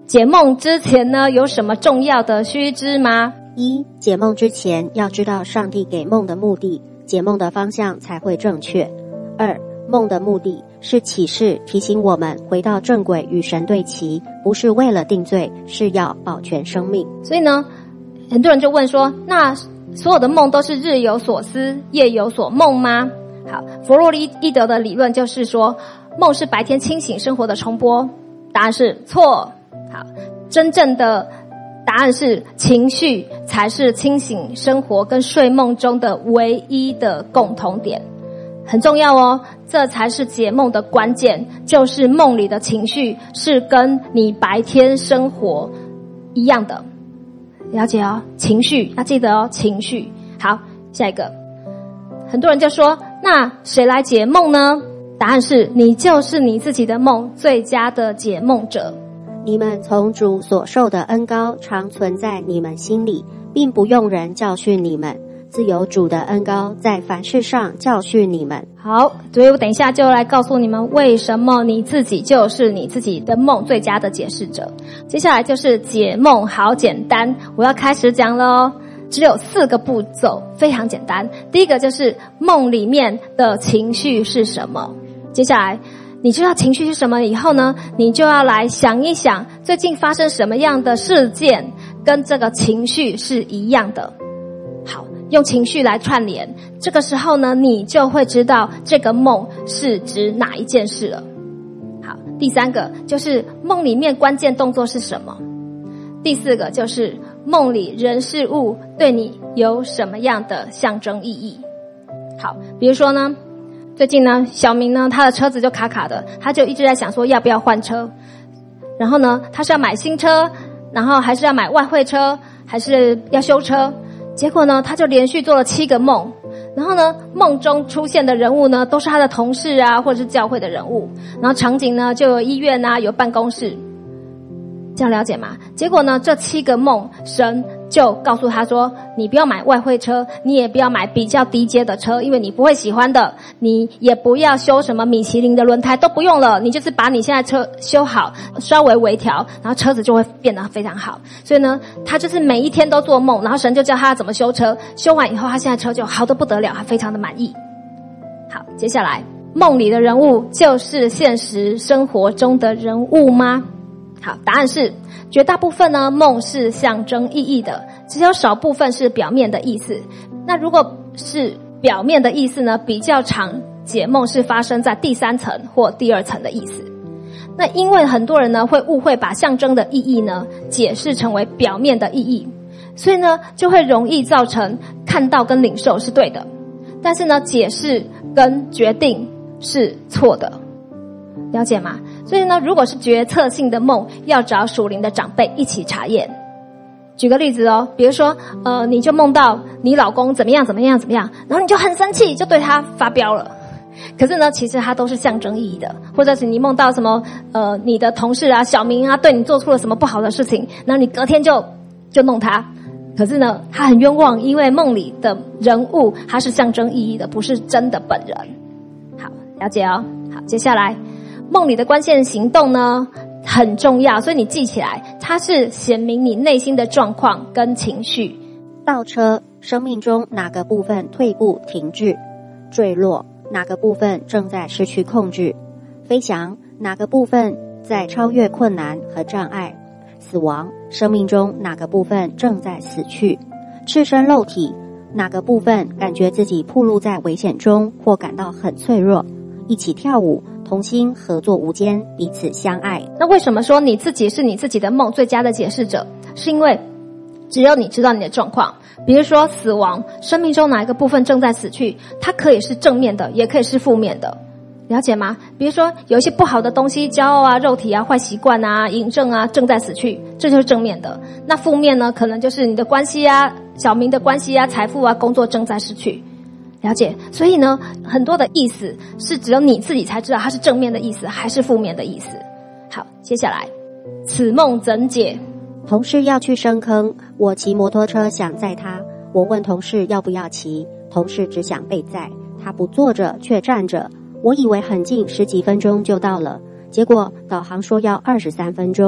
解梦之前呢，有什么重要的须知吗？ 一、解梦之前要知道上帝给梦的目的，解梦的方向才会正确。二、梦的目的是启示，提醒我们回到正轨，与神对齐，不是为了定罪，是要保全生命。 所以呢，很多人就问说，那所有的梦都是日有所思，夜有所梦吗？好，弗洛伊德的理论就是说，梦是白天清醒生活的重播。答案是错。好，真正的答案是情绪才是清醒生活跟睡梦中的唯一的共同点。很重要哦，这才是解梦的关键，就是梦里的情绪是跟你白天生活一样的。了解哦，情绪要记得哦，情绪。好，下一个，很多人就说，那谁来解梦呢？答案是你就是你自己的梦，最佳的解梦者。 你们从主所受的恩膏常存在你们心里，并不用人教训你们，自有主的恩膏在凡事上教训你们。 好，所以我等一下就来告诉你们为什么你自己就是你自己的梦最佳的解释者。接下来就是解梦好简单，我要开始讲咯，只有4个步骤，非常简单。第一个就是梦里面的情绪是什么，接下来你知道情绪是什么以后呢，你就要来想一想最近发生什么样的事件跟这个情绪是一样的。好，用情绪来串联，这个时候呢，你就会知道这个梦是指哪一件事了。好，第3个就是梦里面关键动作是什么，第4个就是梦里人事物对你有什么样的象征意义。好，比如说呢，最近呢，小明呢，他的车子就卡卡的，他就一直在想说要不要换车。然后呢，他是要买新车，然后还是要买外汇车，还是要修车。结果呢，他就连续做了7个梦。然后呢，梦中出现的人物呢，都是他的同事啊，或者是教会的人物。然后场景呢，就有医院啊，有办公室。这样了解吗？结果呢，这7个梦，神就告诉他说，你不要买外汇车，你也不要买比较低阶的车，因为你不会喜欢的，你也不要修什么米其林的轮胎，都不用了，你就是把你现在车修好，稍微微调，然后车子就会变得非常好。所以呢，他就是每一天都做梦，然后神就教他怎么修车，修完以后他现在车就好得不得了，他非常的满意。好，接下来梦里的人物就是现实生活中的人物吗？好，答案是绝大部分呢，梦是象征意义的，只有少部分是表面的意思。那如果是表面的意思呢，比较常解梦是发生在第3层或第2层的意思。那因为很多人呢会误会把象征的意义呢解释成为表面的意义，所以呢就会容易造成看到跟领受是对的，但是呢解释跟决定是错的。了解吗？所以呢，如果是决策性的梦，要找属灵的长辈一起查验。举个例子哦，比如说你就梦到你老公怎么样怎么样怎么样，然后你就很生气，就对他发飙了。可是呢，其实它都是象征意义的。或者是你梦到什么你的同事啊小明啊对你做出了什么不好的事情，然后你隔天就弄他。可是呢，他很冤枉，因为梦里的人物他是象征意义的，不是真的本人。好，了解哦。好，接下来梦里的关键行动呢很重要，所以你记起来，它是显明你内心的状况跟情绪。 倒车，生命中哪个部分退步停滞；坠落，哪个部分正在失去控制；飞翔，哪个部分在超越困难和障碍；死亡，生命中哪个部分正在死去；赤身露体，哪个部分感觉自己暴露在危险中或感到很脆弱。一起跳舞，同心合作无间，彼此相爱。 那为什么说你自己是你自己的梦最佳的解释者？是因为只有你知道你的状况。比如说死亡，生命中哪一个部分正在死去，它可以是正面的，也可以是负面的。了解吗？比如说有一些不好的东西，骄傲啊、肉体啊、坏习惯啊、瘾症啊，正在死去，这就是正面的。那负面呢，可能就是你的关系啊、小明的关系啊、财富啊、工作正在失去。了解，所以呢，很多的意思是只有你自己才知道它是正面的意思还是负面的意思。好，接下来此梦怎解？ 同事要去深坑，我骑摩托车想载他，我问同事要不要骑，同事只想被载，他不坐着却站着，我以为很近，10几分钟就到了，结果导航说要23分钟，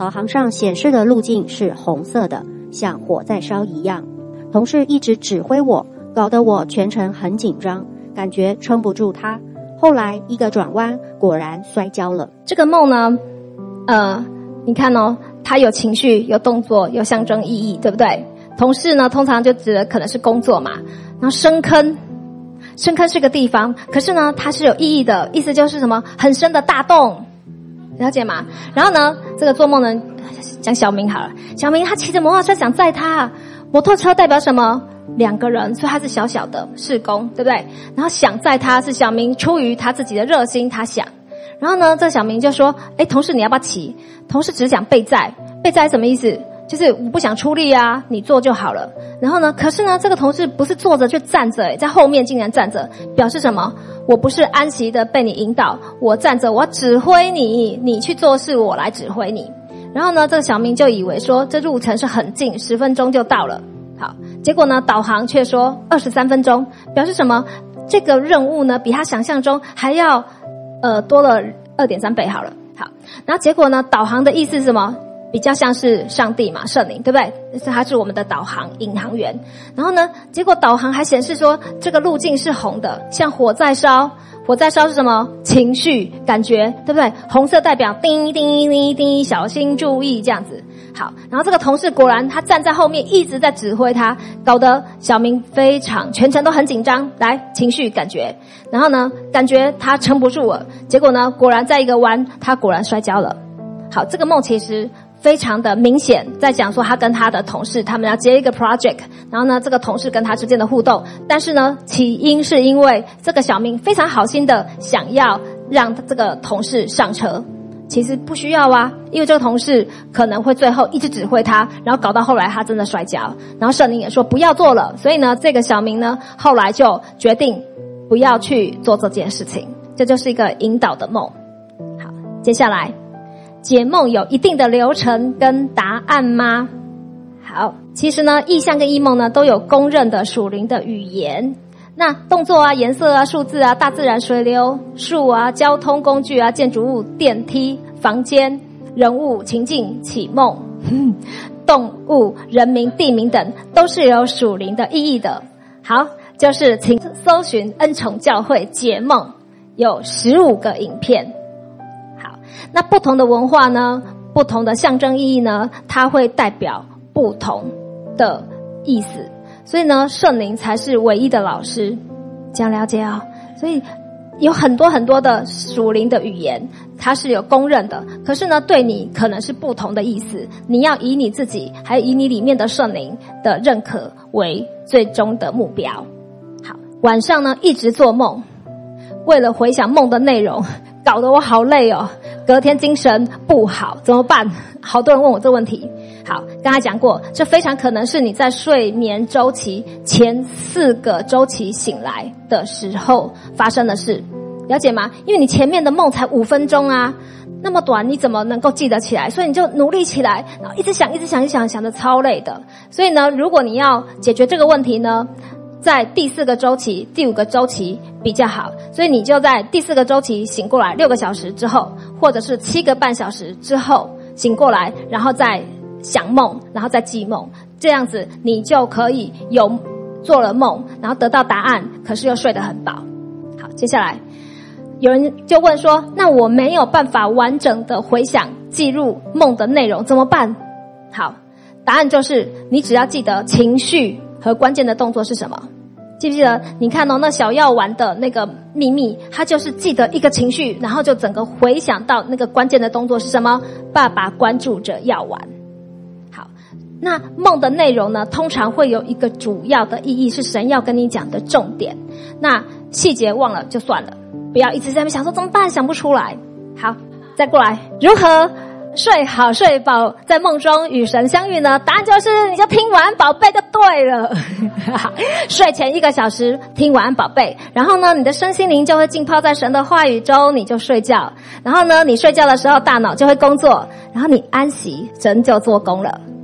导航上显示的路径是红色的，像火在烧一样。同事一直指挥我，搞得我全程很紧张，感觉撑不住他。后来一个转弯，果然摔跤了。 这个梦呢，你看哦，它有情绪、有动作、有象征意义，对不对？同事呢，通常就指的可能是工作嘛。然后深坑是个地方，可是呢，它是有意义的，意思就是什么？很深的大洞，了解吗？然后呢，这个做梦呢，讲小明好了，小明他骑着摩托车想载他，摩托车代表什么？2个人，所以他是小小的事工，对不对？然后想载他是小明出于他自己的热心，他想。然后呢，这小明就说：“同事你要不要骑？”同事只想被载，被载什么意思？就是我不想出力啊，你坐就好了。然后呢，可是呢，这个同事不是坐着就站着，在后面竟然站着，表示什么？我不是安息的被你引导，我站着，我指挥你，你去做事，我来指挥你。然后呢，这个小明就以为说这路程是很近，10分钟就到了。好，结果呢，导航却说23分钟，表示什么？这个任务呢，比他想象中还要多了2.3倍好了。好，然后结果呢，导航的意思是什么？比较像是上帝嘛，圣灵，对不对？他是我们的导航引航员。然后呢，结果导航还显示说这个路径是红的，像火在烧。火在烧是什么？情绪、感觉，对不对？红色代表叮叮叮叮，小心注意这样子。好，然后这个同事果然他站在后面一直在指挥他，搞得小明全程都很紧张。来，情绪感觉，然后呢，感觉他撑不住了，结果呢，果然在一个弯，他果然摔跤了。好，这个梦其实非常的明显，在讲说他跟他的同事他们要接一个 project， 然后呢，这个同事跟他之间的互动，但是呢，起因是因为这个小明非常好心的想要让这个同事上车，其实不需要啊，因为这个同事可能会最后一直指挥他，然后搞到后来他真的摔跤，然后圣灵也说不要做了，所以呢，这个小明呢后来就决定不要去做这件事情，这就是一个引导的梦。好，接下来解梦有一定的流程跟答案吗？好，其实呢，意象跟异梦呢都有公认的属灵的语言。那动作啊、颜色啊、数字啊、大自然、水流、树啊、交通工具啊、建筑物、电梯、房间、人物、情境、启梦、动物、人名、地名等，都是有属灵的意义的。好，就是请搜寻恩宠教会解梦，有15个影片。那不同的文化呢，不同的象征意义呢，它会代表不同的意思。所以呢，圣灵才是唯一的老师，这样了解啊？所以有很多很多的属灵的语言，它是有公认的，可是呢，对你可能是不同的意思。你要以你自己，还有以你里面的圣灵的认可为最终的目标。好，晚上呢一直做梦，为了回想梦的内容，搞得我好累哦，隔天精神不好，怎么办？好多人问我这个问题。好，刚才讲过，这非常可能是你在睡眠周期前4个周期醒来的时候发生的事，了解吗？因为你前面的梦才5分钟啊，那么短，你怎么能够记得起来？所以你就努力起来，然后一直想，想得超累的。所以呢，如果你要解决这个问题呢，在第4个周期、第5个周期比较好，所以你就在第4个周期醒过来6个小时之后，或者是7个半小时之后醒过来，然后再想梦，然后再记梦，这样子你就可以有做了梦，然后得到答案，可是又睡得很饱。好，接下来有人就问说，那我没有办法完整的回想记录梦的内容怎么办？好，答案就是你只要记得情绪和关键的动作是什么。记不记得？你看哦，那小药丸的那个秘密，它就是记得一个情绪，然后就整个回想到那个关键的动作是什么？爸爸关注着药丸。好，那梦的内容呢，通常会有一个主要的意义，是神要跟你讲的重点。那细节忘了就算了，不要一直在那边想说怎么办，想不出来。好，再过来，如何睡好睡饱，在梦中与神相遇呢？答案就是你就听晚安宝贝就对了。睡前1个小时听晚安宝贝，然后呢，你的身心灵就会浸泡在神的话语中，你就睡觉。然后呢，你睡觉的时候大脑就会工作，然后你安息，神就做工了。